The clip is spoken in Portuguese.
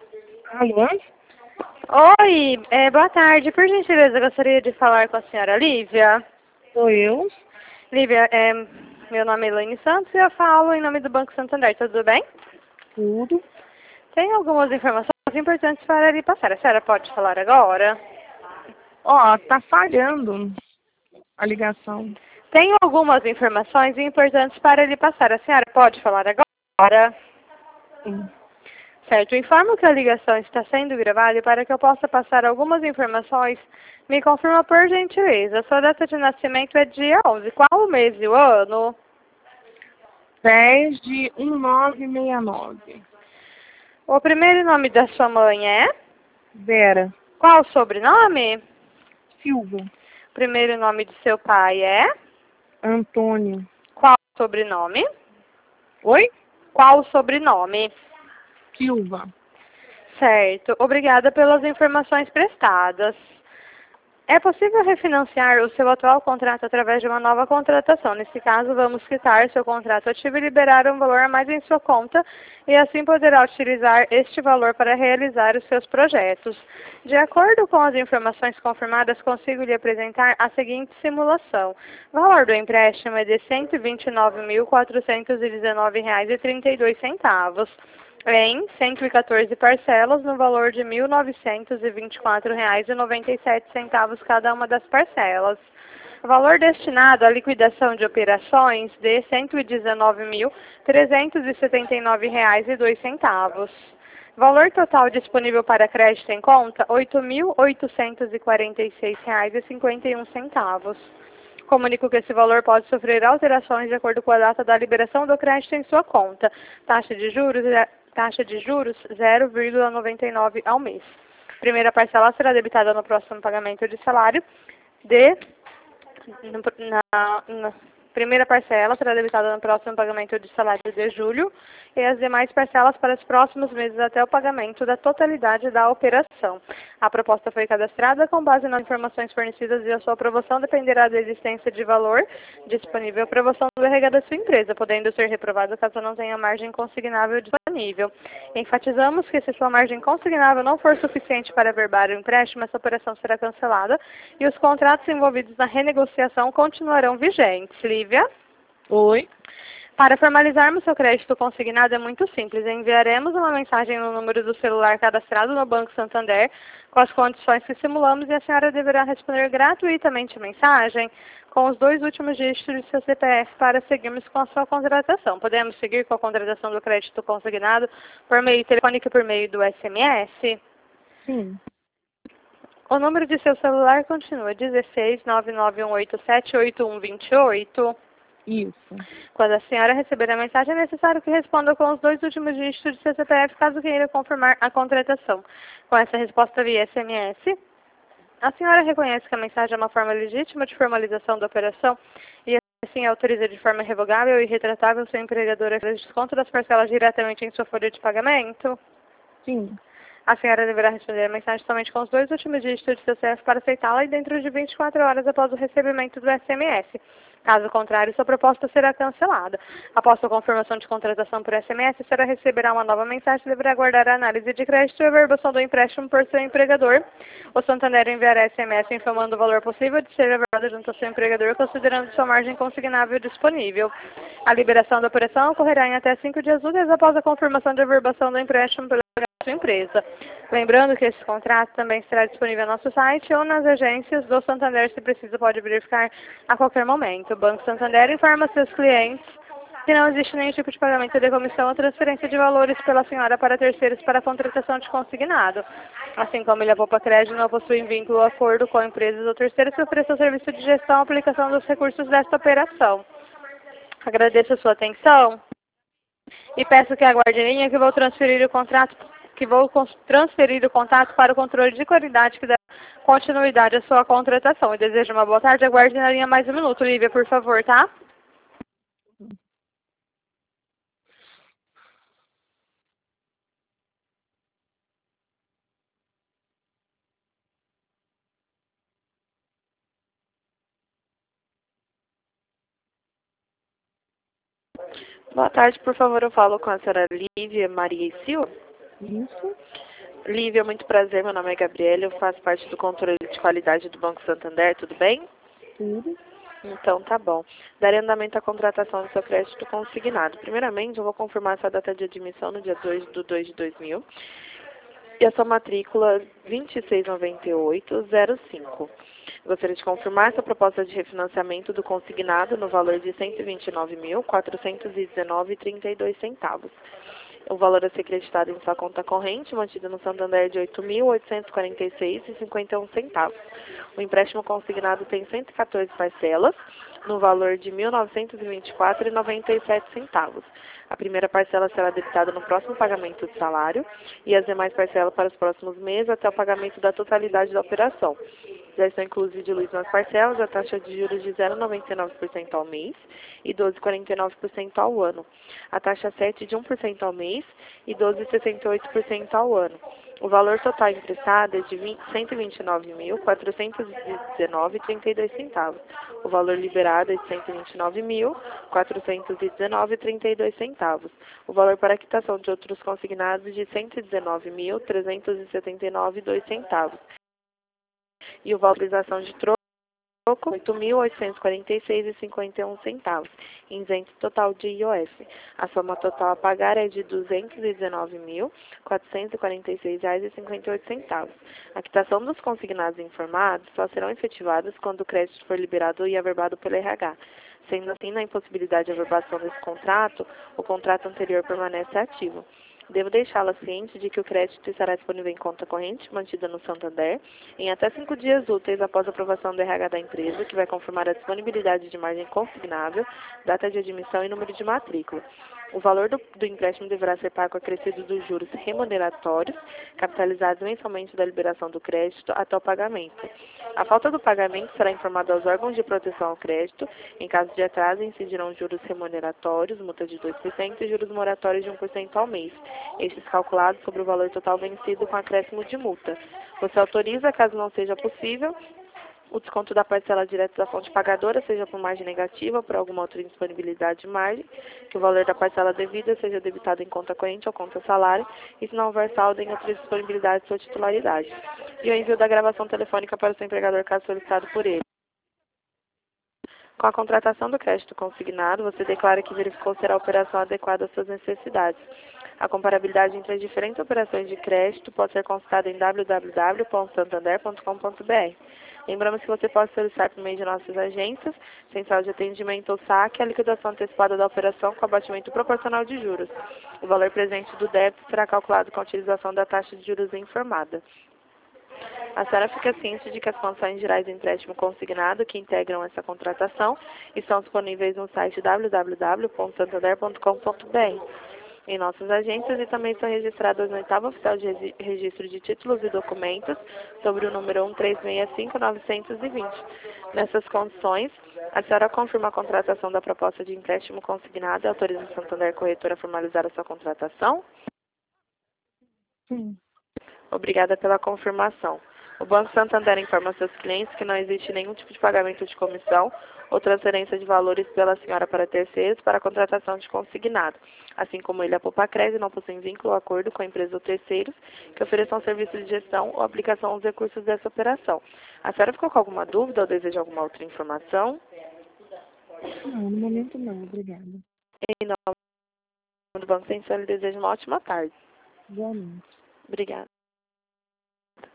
Alô? Oi, boa tarde. Por gentileza, eu gostaria de falar com a senhora Lívia. Sou eu? Lívia, meu nome é Elaine Santos e eu falo em nome do Banco Santander. Tudo bem? Tudo. Tem algumas informações importantes para lhe passar. A senhora pode falar agora? Ó, tá falhando a ligação. Tenho algumas informações importantes para lhe passar. A senhora pode falar agora? Sim. Certo, informo que a ligação está sendo gravada e para que eu possa passar algumas informações, me confirma por gentileza. Sua data de nascimento é dia 11. Qual o mês e o ano? 10 de 1969. O primeiro nome da sua mãe é? Vera Qual o sobrenome? Silva. Primeiro nome de seu pai é? Antônio. Qual o sobrenome? Oi? Qual o sobrenome? Silva. Certo, obrigada pelas informações prestadas. É possível refinanciar o seu atual contrato através de uma nova contratação. Nesse caso, vamos quitar seu contrato ativo e liberar um valor a mais em sua conta e assim poderá utilizar este valor para realizar os seus projetos. De acordo com as informações confirmadas, consigo lhe apresentar a seguinte simulação. O valor do empréstimo é de R$ 129.419,32 em 114 parcelas, no valor de R$ 1.924,97 cada uma das parcelas. O valor destinado à liquidação de operações de R$ 119.379,02. Valor total disponível para crédito em conta, R$ 8.846,51. Comunico que esse valor pode sofrer alterações de acordo com a data da liberação do crédito em sua conta. Taxa de juros 0,99 ao mês. Primeira parcela será debitada no próximo pagamento de salário primeira parcela será debitada no próximo pagamento de salário de julho e as demais parcelas para os próximos meses até o pagamento da totalidade da operação. A proposta foi cadastrada com base nas informações fornecidas e a sua aprovação dependerá da existência de valor disponível à aprovação do RH da sua empresa, podendo ser reprovado caso não tenha margem consignável disponível. Enfatizamos que se sua margem consignável não for suficiente para averbar o empréstimo, essa operação será cancelada e os contratos envolvidos na renegociação continuarão vigentes. Lívia? Oi? Para formalizarmos seu crédito consignado é muito simples. Enviaremos uma mensagem no número do celular cadastrado no Banco Santander com as condições que simulamos e a senhora deverá responder gratuitamente a mensagem com os 2 últimos dígitos de seu CPF para seguirmos com a sua contratação. Podemos seguir com a contratação do crédito consignado por meio telefônico e por meio do SMS? Sim. O número de seu celular continua 16 99187 8128. Isso. Quando a senhora receber a mensagem, é necessário que responda com os 2 últimos dígitos de seu CPF, caso queira confirmar a contratação. Com essa resposta via SMS, a senhora reconhece que a mensagem é uma forma legítima de formalização da operação e assim autoriza de forma irrevogável e retratável seu empregador a fazer desconto das parcelas diretamente em sua folha de pagamento? Sim. A senhora deverá responder a mensagem somente com os 2 últimos dígitos de seu CPF para aceitá-la e dentro de 24 horas após o recebimento do SMS. Caso contrário, sua proposta será cancelada. Após sua confirmação de contratação por SMS, a senhora receberá uma nova mensagem e deverá aguardar a análise de crédito e a verbação do empréstimo por seu empregador. O Santander enviará SMS informando o valor possível de ser averbado junto ao seu empregador, considerando sua margem consignável disponível. A liberação da operação ocorrerá em até 5 dias úteis após a confirmação de averbação do empréstimo pela sua empresa. Lembrando que esse contrato também estará disponível no nosso site ou nas agências do Santander, se precisa pode verificar a qualquer momento. O Banco Santander informa seus clientes que não existe nenhum tipo de pagamento de comissão ou transferência de valores pela senhora para terceiros para a contratação de consignado. Assim como ele a Poupa Crédito não possui vínculo ou acordo com empresas ou terceiros que ofereçam serviço de gestão e aplicação dos recursos desta operação. Agradeço a sua atenção e peço que aguarde em linha que vou transferir o contato para o controle de qualidade que dá continuidade à sua contratação. E desejo uma boa tarde. Aguarde na linha mais um minuto, Lívia, por favor, tá? Boa tarde, por favor, eu falo com a senhora Lívia Maria e Silva. Isso. Lívia, muito prazer. Meu nome é Gabriela. Eu faço parte do controle de qualidade do Banco Santander. Tudo bem? Tudo. Então, tá bom. Darei andamento à contratação do seu crédito consignado. Primeiramente, eu vou confirmar essa data de admissão no dia 2 de 2000 e a sua matrícula 269805. Gostaria de confirmar essa proposta de refinanciamento do consignado no valor de R$ 129.419,32. O valor a ser creditado em sua conta corrente, mantido no Santander, de R$ 8.846,51. O empréstimo consignado tem 114 parcelas, no valor de R$ 1.924,97. A primeira parcela será debitada no próximo pagamento do salário e as demais parcelas para os próximos meses até o pagamento da totalidade da operação. Já estão inclusos de luz nas parcelas a taxa de juros de 0,99% ao mês e 12,49% ao ano. A taxa 7 de 1% ao mês e 12,68% ao ano. O valor total emprestado é de R$ 129.419,32. O valor liberado é de R$ 129.419,32. O valor para quitação de outros consignados de R$ 119.379,02. E o valorização de troco, R$ 8.846,51, isento total de IOF. A soma total a pagar é de R$ 219.446,58. A quitação dos consignados informados só serão efetivadas quando o crédito for liberado e averbado pelo RH. Sendo assim, na impossibilidade de averbação desse contrato, o contrato anterior permanece ativo. Devo deixá-la ciente de que o crédito estará disponível em conta corrente, mantida no Santander, em até 5 dias úteis após a aprovação do RH da empresa, que vai confirmar a disponibilidade de margem consignável, data de admissão e número de matrícula. O valor do empréstimo deverá ser pago acrescido dos juros remuneratórios, capitalizados mensalmente da liberação do crédito até o pagamento. A falta do pagamento será informada aos órgãos de proteção ao crédito. Em caso de atraso, incidirão juros remuneratórios, multa de 2% e juros moratórios de 1% ao mês, estes calculados sobre o valor total vencido com acréscimo de multa. Você autoriza, caso não seja possível, o desconto da parcela direta da fonte pagadora, seja por margem negativa ou por alguma outra indisponibilidade de margem, que o valor da parcela devida seja debitado em conta corrente ou conta salário, e se não houver saldo em outra disponibilidade de sua titularidade. E o envio da gravação telefônica para o seu empregador, caso solicitado por ele. Com a contratação do crédito consignado, você declara que verificou ser a operação adequada às suas necessidades. A comparabilidade entre as diferentes operações de crédito pode ser consultada em www.santander.com.br. Lembramos que você pode solicitar por meio de nossas agências, central de atendimento ou saque, a liquidação antecipada da operação com abatimento proporcional de juros. O valor presente do débito será calculado com a utilização da taxa de juros informada. A senhora fica ciente de que as condições gerais do empréstimo consignado que integram essa contratação estão disponíveis no site www.santander.com.br. Em nossas agências e também são registradas no 8º Oficial de Registro de Títulos e Documentos sobre o número 1365920. Nessas condições, a senhora confirma a contratação da proposta de empréstimo consignado e autoriza o Santander Corretora a formalizar a sua contratação? Sim. Obrigada pela confirmação. O Banco Santander informa seus clientes que não existe nenhum tipo de pagamento de comissão ou transferência de valores pela senhora para terceiros para a contratação de consignado, assim como ele, a Popacred, não possuem vínculo ou acordo com a empresa ou terceiros que ofereçam serviço de gestão ou aplicação aos recursos dessa operação. A senhora ficou com alguma dúvida ou deseja alguma outra informação? Não, no momento não, obrigada. Em nome do Banco Central, eu desejo uma ótima tarde. Boa noite. Obrigada.